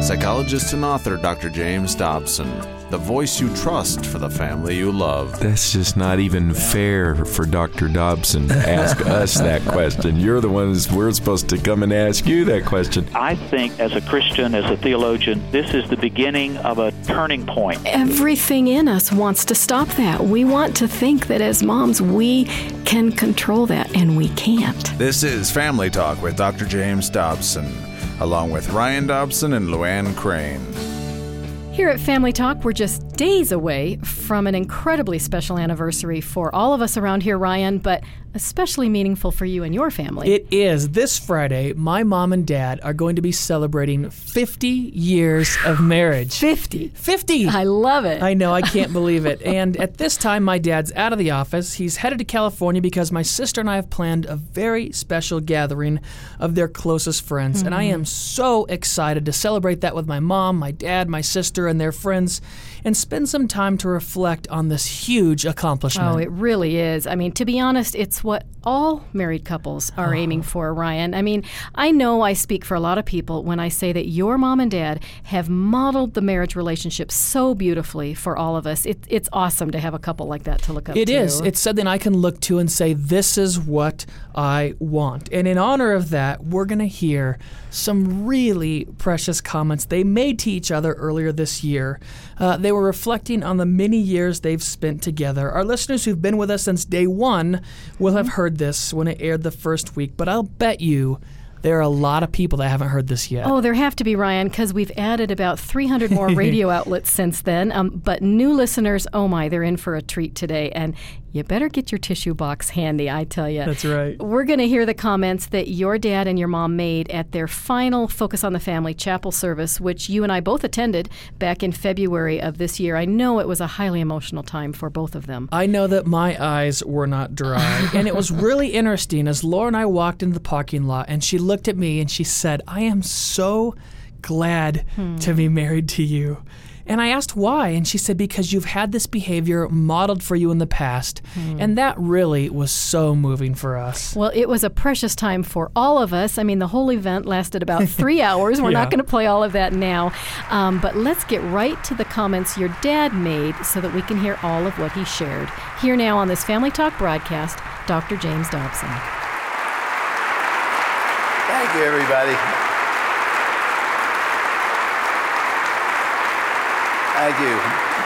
Psychologist and author Dr. James Dobson, the voice you trust for the family you love. That's just not even fair for Dr. Dobson to ask us that question. You're the ones we're supposed to come and ask you that question. I think as a Christian, as a theologian, this is the beginning of a turning point. Everything in us wants to stop that. We want to think that as moms, we can control that, and we can't. This is Family Talk with Dr. James Dobson, along with Ryan Dobson and Luann Crane. Here at Family Talk, we're just days away from an incredibly special anniversary for all of us around here, Ryan, but especially meaningful for you and your family. It is. This Friday, my mom and dad are going to be celebrating 50 years of marriage. 50. 50! I love it. I know, I can't believe it. And at this time, my dad's out of the office. He's headed to California because my sister and I have planned a very special gathering of their closest friends. And I am so excited to celebrate that with my mom, my dad, my sister, and their friends, and spend some time to reflect on this huge accomplishment. Oh, it really is. I mean, to be honest, it's what all married couples are aiming for, Ryan. I mean, I know I speak for a lot of people when I say that your mom and dad have modeled the marriage relationship so beautifully for all of us. It's awesome to have a couple like that to look up to. It is. It's something I can look to and say, this is what I want. And in honor of that, we're going to hear some really precious comments they made to each other earlier this year. They were reflecting on the many years they've spent together. Our listeners who've been with us since day one will have heard this when it aired the first week, but I'll bet you there are a lot of people that haven't heard this yet. Oh, there have to be, Ryan, because we've added about 300 more radio outlets since then. But new listeners, oh my, they're in for a treat today. And you better get your tissue box handy, I tell you. That's right. We're going to hear the comments that your dad and your mom made at their final Focus on the Family chapel service, which you and I both attended back in February of this year. I know it was a highly emotional time for both of them. I know that my eyes were not dry. And it was really interesting as Laura and I walked into the parking lot and she looked at me and she said, I am so glad to be married to you. And I asked why, and she said, because you've had this behavior modeled for you in the past, and that really was so moving for us. Well, it was a precious time for all of us. I mean, the whole event lasted about 3 hours. We're not going to play all of that now, but let's get right to the comments your dad made so that we can hear all of what he shared. Here now on this Family Talk broadcast, Dr. James Dobson. Thank you, everybody. Thank you.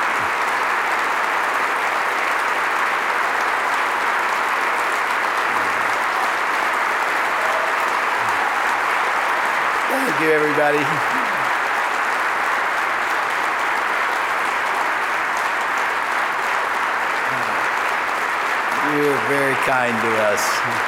Thank you, everybody. You are very kind to us.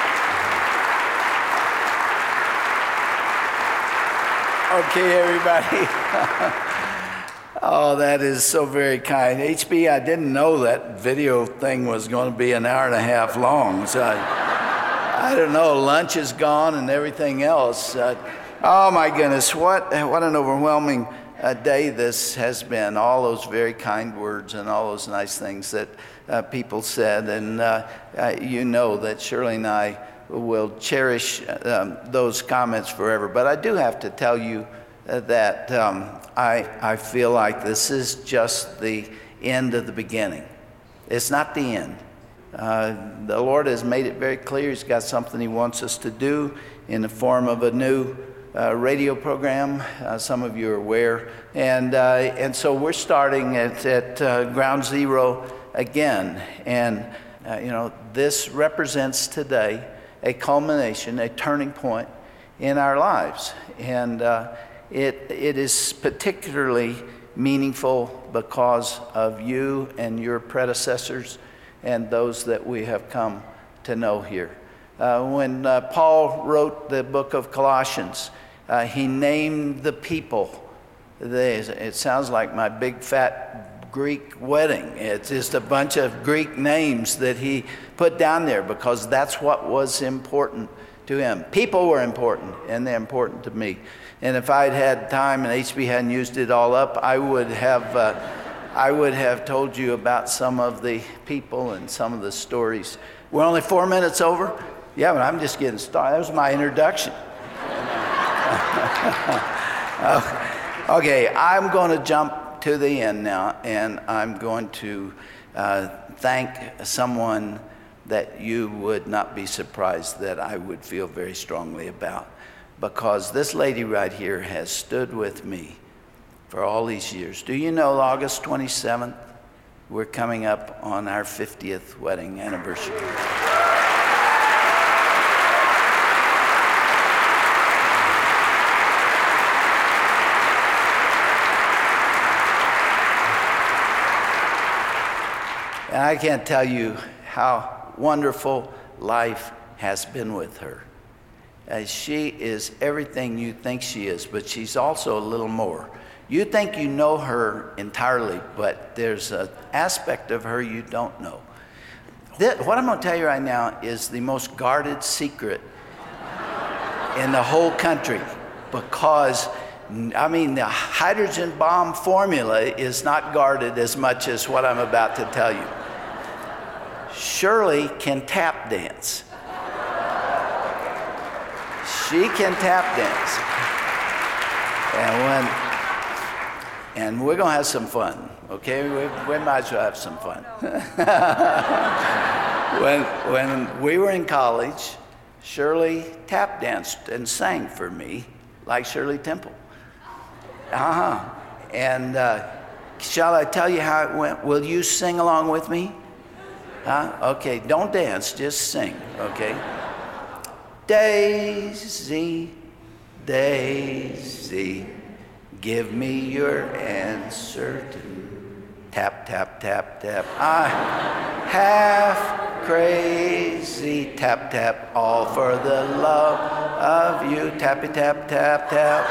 Okay, everybody. Oh, that is so very kind. HB, I didn't know that video thing was going to be an hour and a half long. So I don't know, lunch is gone and everything else. Oh my goodness, what an overwhelming day this has been. All those very kind words and all those nice things that people said. And you know that Shirley and I will cherish those comments forever. But I do have to tell you that I feel like this is just the end of the beginning. It's not the end. The Lord has made it very clear He's got something He wants us to do in the form of a new radio program. Some of you are aware. And so we're starting at ground zero again. And, this represents today a culmination, a turning point in our lives. And it is particularly meaningful because of you and your predecessors and those that we have come to know here. When Paul wrote the book of Colossians, he named the people. It sounds like my big fat Greek wedding. It's just a bunch of Greek names that he put down there because that's what was important to him. People were important, and they're important to me. And if I'd had time and HB hadn't used it all up, I would have told you about some of the people and some of the stories. We're only 4 minutes over? Yeah, but I'm just getting started. That was my introduction. Okay, I'm going to jump to the end now, and I'm going to thank someone that you would not be surprised that I would feel very strongly about, because this lady right here has stood with me for all these years. Do you know August 27th, we're coming up on our 50th wedding anniversary. And I can't tell you how wonderful life has been with her. She is everything you think she is, but she's also a little more. You think you know her entirely, but there's an aspect of her you don't know. What I'm going to tell you right now is the most guarded secret in the whole country, because the hydrogen bomb formula is not guarded as much as what I'm about to tell you. Shirley can tap dance. She can tap dance. And we're going to have some fun, okay? We might as well have some fun. When we were in college, Shirley tap danced and sang for me like Shirley Temple. And shall I tell you how it went? Will you sing along with me? Okay, don't dance, just sing, okay? Daisy, Daisy, give me your answer to tap, tap, tap, tap. I'm half crazy, tap, tap, all for the love of you, tappy, tap, tap, tap.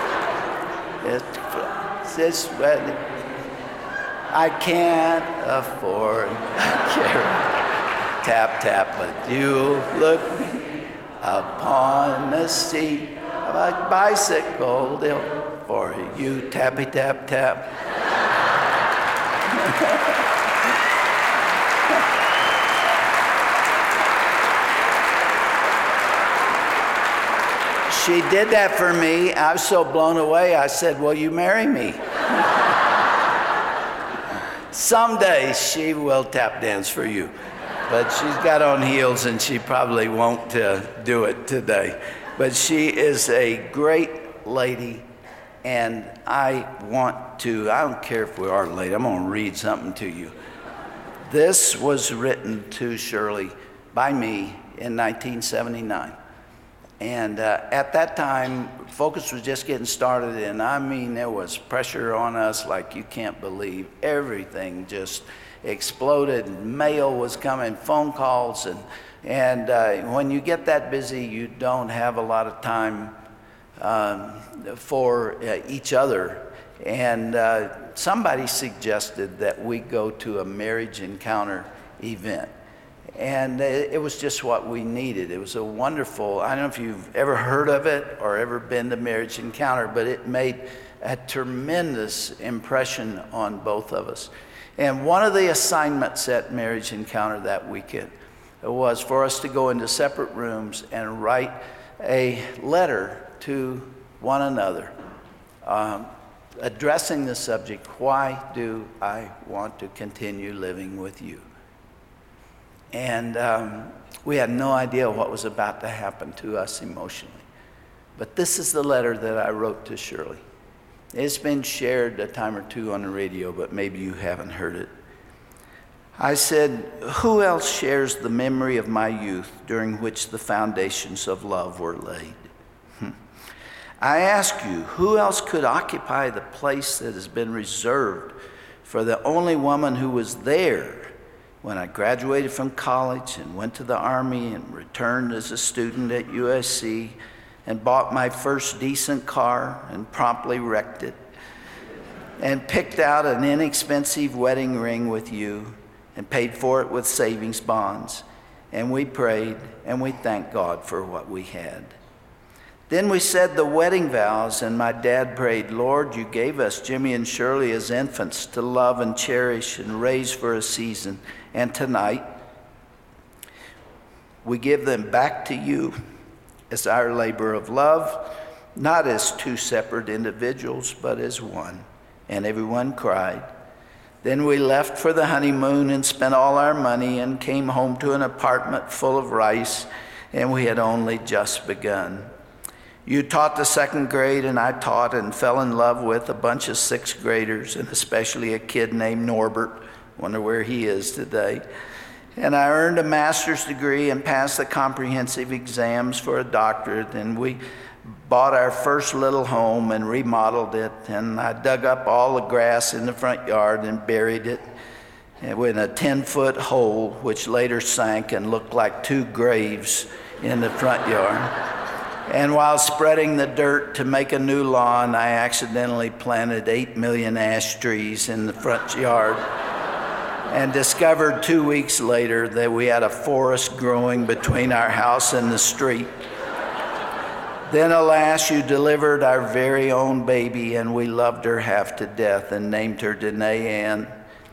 It's I can't afford tap, tap, but you look upon the seat of a bicycle for you, tappy, tap, tap. She did that for me. I was so blown away, I said, will you marry me? Someday she will tap dance for you. But she's got on heels and she probably won't do it today. But she is a great lady, and I don't care if we are late, I'm going to read something to you. This was written to Shirley by me in 1979. And at that time, Focus was just getting started, and there was pressure on us like you can't believe. Everything just exploded. Mail was coming, phone calls, and when you get that busy, you don't have a lot of time for each other. And somebody suggested that we go to a marriage encounter event. And it was just what we needed. It was a wonderful, I don't know if you've ever heard of it or ever been to Marriage Encounter, but it made a tremendous impression on both of us. And one of the assignments at Marriage Encounter that weekend was for us to go into separate rooms and write a letter to one another, addressing the subject, why do I want to continue living with you? And we had no idea what was about to happen to us emotionally. But this is the letter that I wrote to Shirley. It's been shared a time or two on the radio, but maybe you haven't heard it. I said, who else shares the memory of my youth during which the foundations of love were laid? I ask you, who else could occupy the place that has been reserved for the only woman who was there when I graduated from college and went to the Army and returned as a student at USC and bought my first decent car and promptly wrecked it and picked out an inexpensive wedding ring with you and paid for it with savings bonds, and we prayed and we thanked God for what we had. Then we said the wedding vows, and my dad prayed, Lord, you gave us Jimmy and Shirley as infants to love and cherish and raise for a season. And tonight, we give them back to you as our labor of love not as two separate individuals, but as one. And everyone cried. Then we left for the honeymoon and spent all our money and came home to an apartment full of rice, and we had only just begun. You taught the second grade, and I taught and fell in love with a bunch of sixth graders, and especially a kid named Norbert. Wonder where he is today. And I earned a master's degree and passed the comprehensive exams for a doctorate, and we bought our first little home and remodeled it, and I dug up all the grass in the front yard and buried it in a 10-foot hole, which later sank and looked like two graves in the front yard. And while spreading the dirt to make a new lawn, I accidentally planted 8 million ash trees in the front yard and discovered 2 weeks later that we had a forest growing between our house and the street. Then, alas, you delivered our very own baby, and we loved her half to death and named her Danae Ann.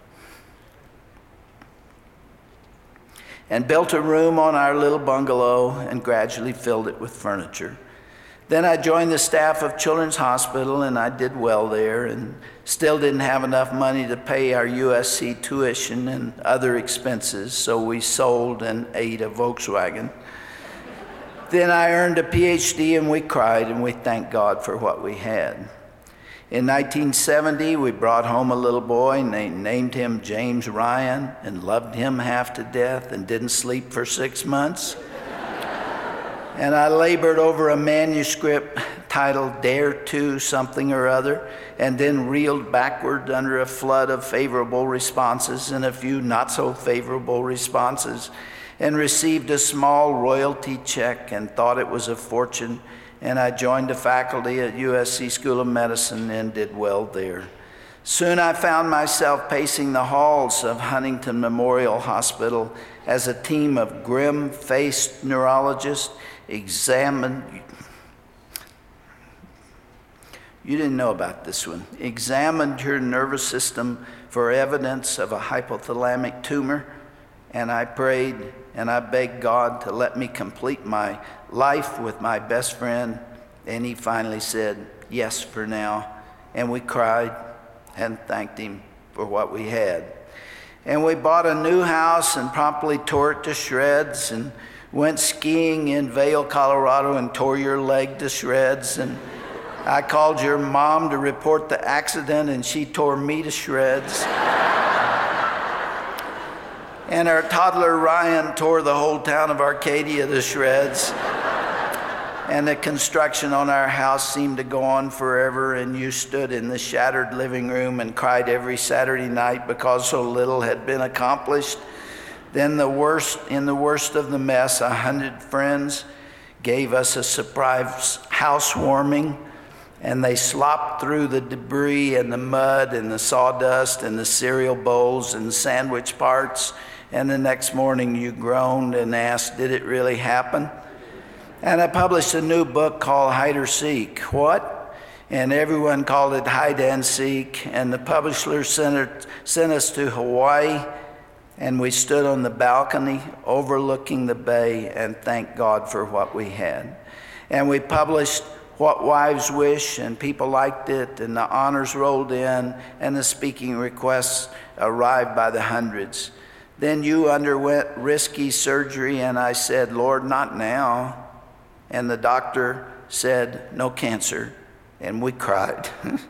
And built a room on our little bungalow and gradually filled it with furniture. Then I joined the staff of Children's Hospital, and I did well there and still didn't have enough money to pay our USC tuition and other expenses, so we sold and ate a Volkswagen. Then I earned a PhD, and we cried and we thanked God for what we had. In 1970, we brought home a little boy and they named him James Ryan and loved him half to death and didn't sleep for 6 months. And I labored over a manuscript titled Dare to something or other, and then reeled backward under a flood of favorable responses and a few not so favorable responses, and received a small royalty check and thought it was a fortune. And I joined the faculty at USC School of Medicine and did well there. Soon I found myself pacing the halls of Huntington Memorial Hospital as a team of grim-faced neurologists examined, you didn't know about this one, examined your nervous system for evidence of a hypothalamic tumor. And I prayed and I begged God to let me complete my life with my best friend. And he finally said, yes, for now. And we cried and thanked him for what we had. And we bought a new house and promptly tore it to shreds, and went skiing in Vail, Colorado, and tore your leg to shreds. And I called your mom to report the accident, and she tore me to shreds. And our toddler Ryan tore the whole town of Arcadia to shreds. And the construction on our house seemed to go on forever, and you stood in the shattered living room and cried every Saturday night because so little had been accomplished. Then in the worst of the mess, 100 friends gave us a surprise housewarming, and they slopped through the debris and the mud and the sawdust and the cereal bowls and the sandwich parts. And the next morning you groaned and asked, did it really happen? And I published a new book called Hide or Seek. What? And everyone called it Hide and Seek. And the publisher sent us to Hawaii, and we stood on the balcony overlooking the bay and thanked God for what we had. And we published What Wives Wish, and people liked it, and the honors rolled in, and the speaking requests arrived by the hundreds. Then you underwent risky surgery, and I said, Lord, not now. And the doctor said, no cancer, and we cried.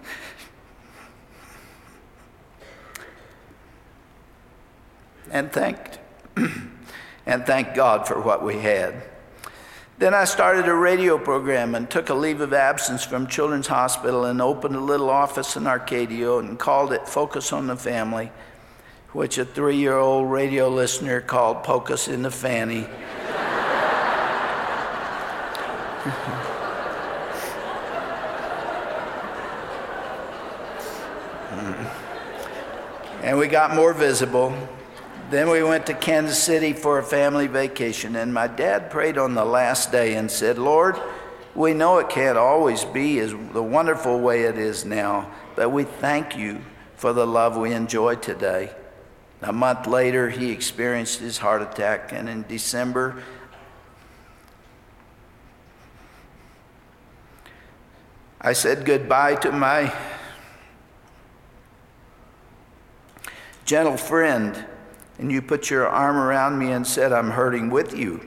and thanked God for what we had. Then I started a radio program and took a leave of absence from Children's Hospital and opened a little office in Arcadia and called it Focus on the Family, which a 3-year-old radio listener called Pocus in the Fanny. And we got more visible. Then we went to Kansas City for a family vacation, and my dad prayed on the last day and said, Lord, we know it can't always be as the wonderful way it is now, but we thank you for the love we enjoy today. A month later, he experienced his heart attack, and in December, I said goodbye to my gentle friend, and you put your arm around me and said, I'm hurting with you.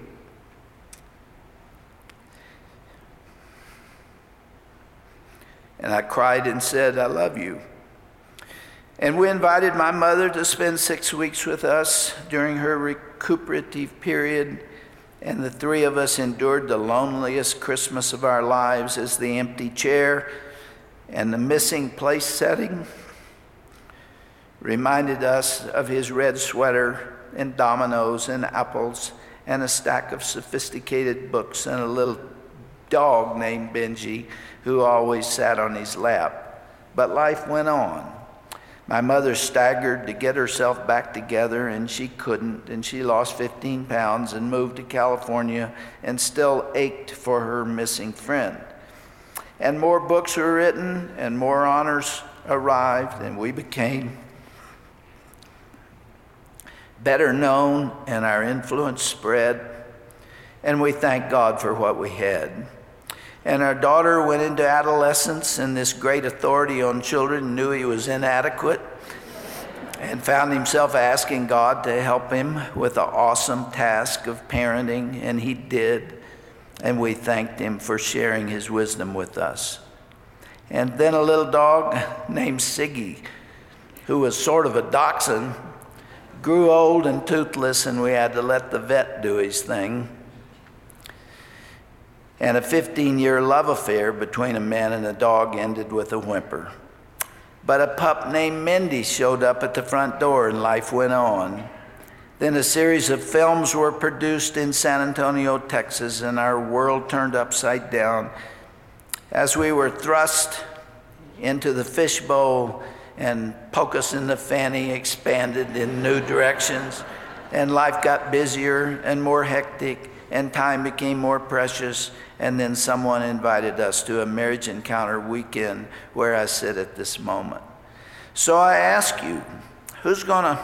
And I cried and said, I love you. And we invited my mother to spend 6 weeks with us during her recuperative period, and the three of us endured the loneliest Christmas of our lives as the empty chair and the missing place setting reminded us of his red sweater and dominoes and apples and a stack of sophisticated books and a little dog named Benji who always sat on his lap. But life went on. My mother staggered to get herself back together, and she couldn't, and she lost 15 pounds and moved to California and still ached for her missing friend. And more books were written and more honors arrived, and we became better known, and our influence spread, and we thank God for what we had. And our daughter went into adolescence, and this great authority on children knew he was inadequate and found himself asking God to help him with the awesome task of parenting, and he did, and we thanked him for sharing his wisdom with us. And then a little dog named Siggy, who was sort of a dachshund, grew old and toothless, and we had to let the vet do his thing. And a 15-year love affair between a man and a dog ended with a whimper. But a pup named Mindy showed up at the front door, and life went on. Then a series of films were produced in San Antonio, Texas, and our world turned upside down as we were thrust into the fishbowl, and Pocus in the Fanny expanded in new directions, and life got busier and more hectic, and time became more precious. And then someone invited us to a marriage encounter weekend where I sit at this moment. So I ask you, who's gonna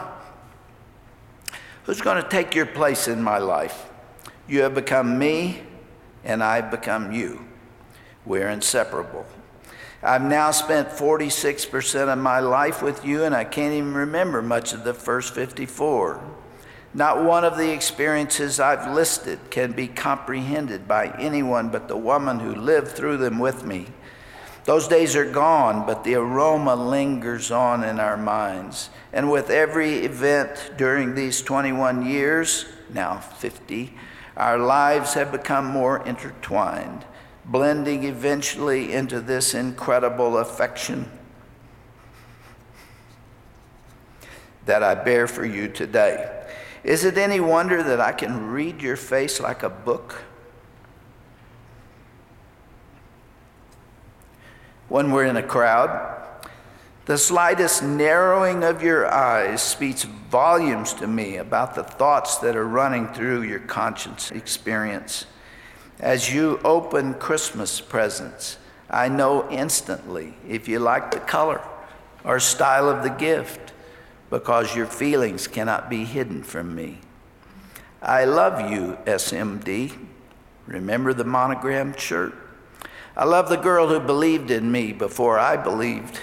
take your place in my life? You have become me, and I've become you. We're inseparable. I've now spent 46% of my life with you, and I can't even remember much of the first 54. Not one of the experiences I've listed can be comprehended by anyone but the woman who lived through them with me. Those days are gone, but the aroma lingers on in our minds. And with every event during these 21 years, now 50, our lives have become more intertwined, blending eventually into this incredible affection that I bear for you today. Is it any wonder that I can read your face like a book? When we're in a crowd, the slightest narrowing of your eyes speaks volumes to me about the thoughts that are running through your conscious experience. As you open Christmas presents, I know instantly if you like the color or style of the gift, because your feelings cannot be hidden from me. I love you, SMD. Remember the monogrammed shirt? I love the girl who believed in me before I believed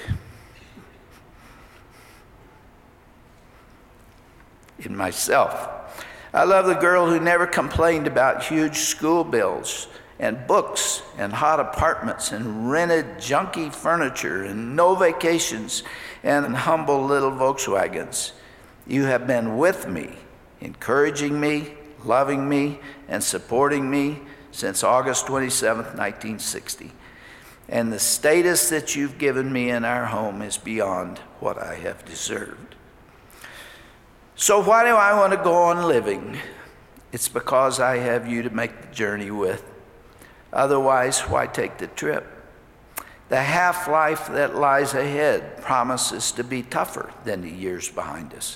in myself. I love the girl who never complained about huge school bills and books and hot apartments and rented junky furniture and no vacations and humble little Volkswagens. You have been with me, encouraging me, loving me, and supporting me since August 27th, 1960. And the status that you've given me in our home is beyond what I have deserved. So why do I want to go on living? It's because I have you to make the journey with. Otherwise, why take the trip? The half-life that lies ahead promises to be tougher than the years behind us.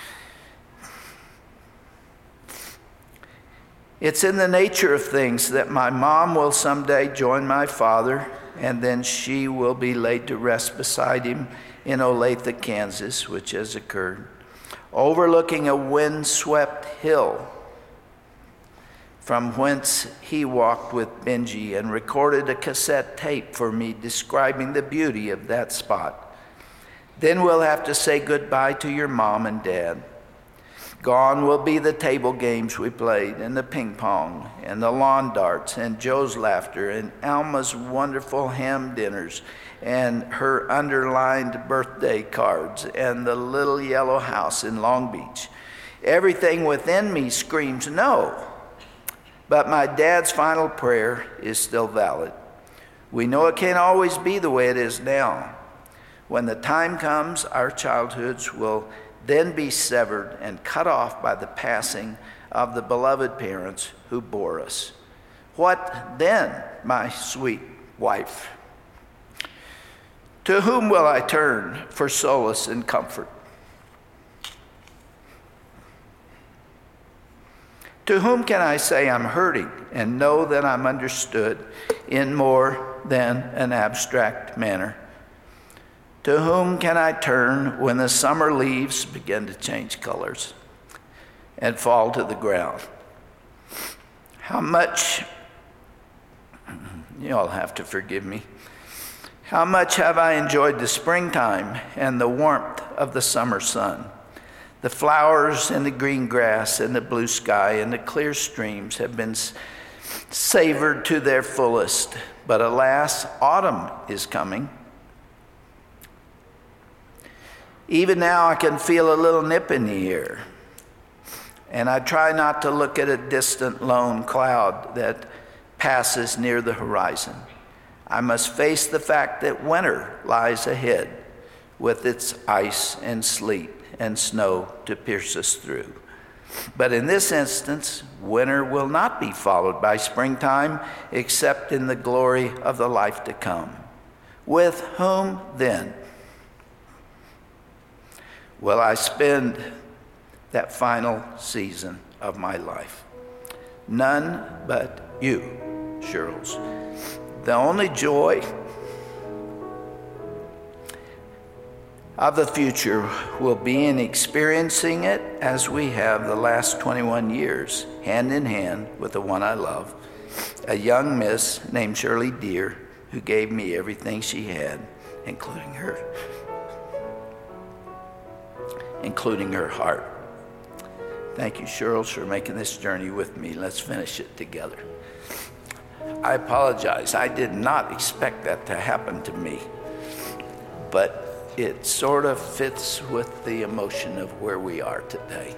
It's in the nature of things that my mom will someday join my father, and then she will be laid to rest beside him in Olathe, Kansas, which has occurred, overlooking a windswept hill from whence he walked with Benji and recorded a cassette tape for me describing the beauty of that spot. Then we'll have to say goodbye to your mom and dad. Gone will be the table games we played, and the ping pong, and the lawn darts, and Joe's laughter, and Alma's wonderful ham dinners, and her underlined birthday cards, and the little yellow house in Long Beach. Everything within me screams no, but my dad's final prayer is still valid. We know it can't always be the way it is now. When the time comes, our childhoods will then be severed and cut off by the passing of the beloved parents who bore us. What then, my sweet wife? To whom will I turn for solace and comfort? To whom can I say I'm hurting and know that I'm understood in more than an abstract manner? To whom can I turn when the summer leaves begin to change colors and fall to the ground? How much, you'll have to forgive me, how much have I enjoyed the springtime and the warmth of the summer sun? The flowers and the green grass and the blue sky and the clear streams have been savored to their fullest. But alas, autumn is coming. Even now I can feel a little nip in the air. And I try not to look at a distant lone cloud that passes near the horizon. I must face the fact that winter lies ahead with its ice and sleet and snow to pierce us through. But in this instance, winter will not be followed by springtime except in the glory of the life to come. With whom then will I spend that final season of my life? None but you, Shirls. The only joy of the future will be in experiencing it as we have the last 21 years, hand in hand with the one I love, a young miss named Shirley Deer, who gave me everything she had, including her heart. Thank you, Shirls, for making this journey with me. Let's finish it together. I apologize. I did not expect that to happen to me, but it sort of fits with the emotion of where we are today.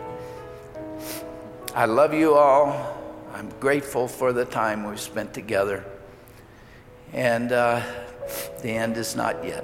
I love you all. I'm grateful for the time we've spent together. And the end is not yet.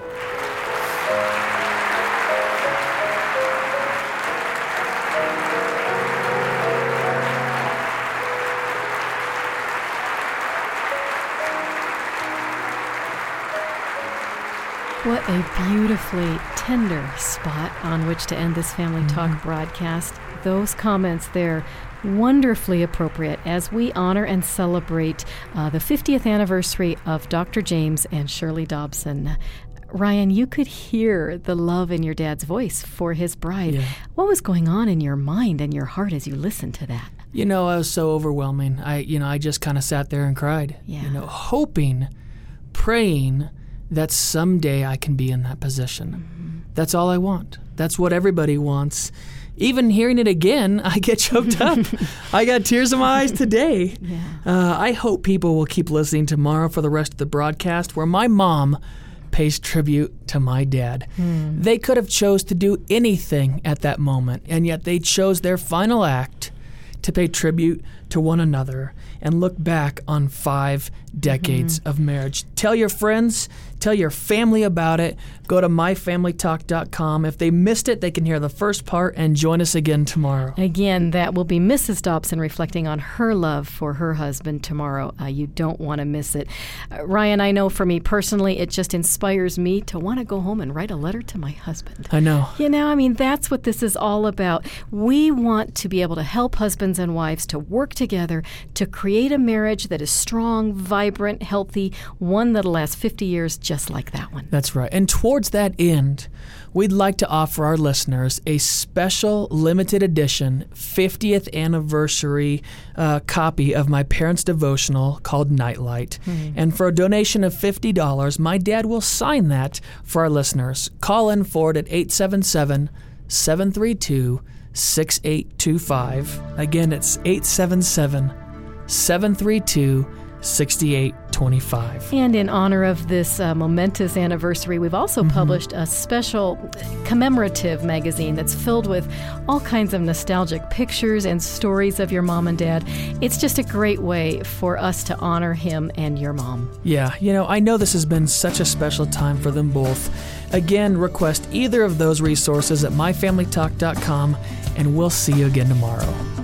What a beautifully tender spot on which to end this Family Talk broadcast. Those comments there, wonderfully appropriate as we honor and celebrate the 50th anniversary of Dr. James and Shirley Dobson. Ryan, you could hear the love in your dad's voice for his bride. Yeah. What was going on in your mind and your heart as you listened to that? You know, it was so overwhelming. I just kind of sat there and cried. Yeah. Hoping, praying that someday I can be in that position. Mm-hmm. That's all I want. That's what everybody wants. Even hearing it again, I get choked up. I got tears in my eyes today. Yeah. I hope people will keep listening tomorrow for the rest of the broadcast where my mom pays tribute to my dad. They could have chose to do anything at that moment, and yet they chose their final act to pay tribute to one another and look back on 5 decades of marriage. Tell your friends, tell your family about it. Go to myfamilytalk.com. If they missed it, they can hear the first part and join us again tomorrow. Again, that will be Mrs. Dobson reflecting on her love for her husband tomorrow. You don't want to miss it. Ryan, I know for me personally, it just inspires me to want to go home and write a letter to my husband. I know. That's what this is all about. We want to be able to help husbands husbands and wives to work together to create a marriage that is strong, vibrant, healthy, one that'll last 50 years just like that one. That's right. And towards that end, we'd like to offer our listeners a special limited edition 50th anniversary copy of my parents' devotional called Nightlight. And for a donation of $50, my dad will sign that for our listeners. Call in for it at 877-732-6825. Again, it's 877-732-6825. And in honor of this momentous anniversary, we've also published a special commemorative magazine that's filled with all kinds of nostalgic pictures and stories of your mom and dad. It's just a great way for us to honor him and your mom. Yeah, I know this has been such a special time for them both. Again, request either of those resources at myfamilytalk.com, and we'll see you again tomorrow.